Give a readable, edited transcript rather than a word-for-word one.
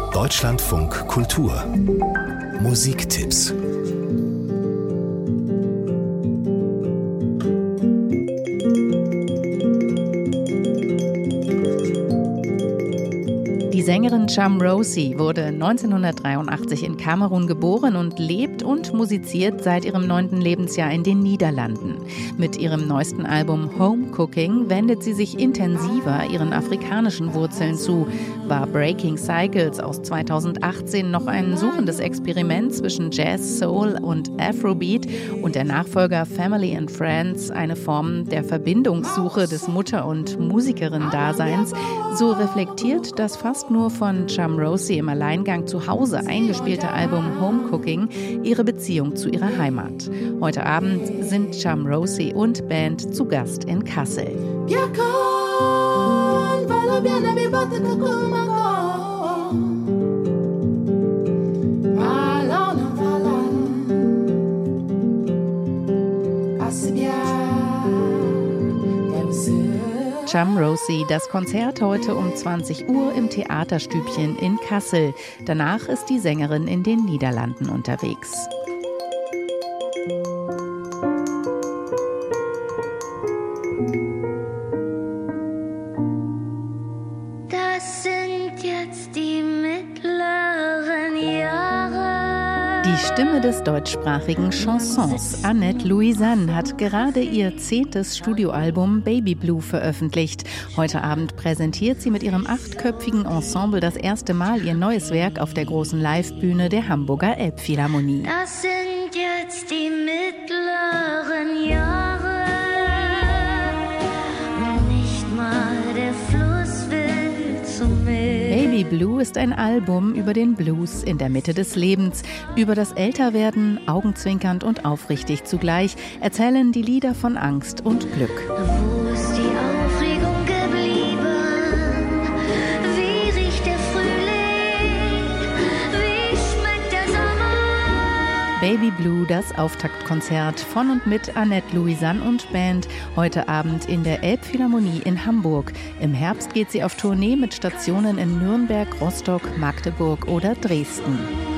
Deutschlandfunk Kultur Musiktipps. Die Sängerin Cham Rosy wurde 1983 in Kamerun geboren und lebt und musiziert seit ihrem 9. Lebensjahr in den Niederlanden. Mit ihrem neuesten Album Home Cooking wendet sie sich intensiver ihren afrikanischen Wurzeln zu. War Breaking Cycles aus 2018 noch ein suchendes Experiment zwischen Jazz, Soul und Afrobeat und der Nachfolger Family and Friends eine Form der Verbindungssuche des Mutter- und Musikerin-Daseins, so reflektiert das fast nur von Cham Rosy im Alleingang zu Hause eingespielte Album Home Cooking ihre Beziehung zu ihrer Heimat. Heute Abend sind Cham Rosy und Band zu Gast in Kassel. Cham Rosy, das Konzert heute um 20 Uhr im Theaterstübchen in Kassel. Danach ist die Sängerin in den Niederlanden unterwegs. Das sind jetzt die mittleren Jahre. Die Stimme des deutschsprachigen Chansons, Annette Louisanne, hat gerade ihr 10. Studioalbum Baby Blue veröffentlicht. Heute Abend präsentiert sie mit ihrem 8-köpfigen Ensemble das erste Mal ihr neues Werk auf der großen Livebühne der Hamburger Elbphilharmonie. Das sind jetzt die mittleren Jahre. Und nicht mal der Fluss will zu mir. Baby Blue ist ein Album über den Blues in der Mitte des Lebens. Über das Älterwerden, augenzwinkernd und aufrichtig zugleich, erzählen die Lieder von Angst und Glück. Wo ist die Aufregung geblieben? Wie riecht der Frühling? Wie schmeckt der Sommer? Baby Blue, das Auftaktkonzert von und mit Annette Louisanne und Band, heute Abend in der Elbphilharmonie in Hamburg. Im Herbst geht sie auf Tournee mit Stationen in Nürnberg, Rostock, Magdeburg oder Dresden.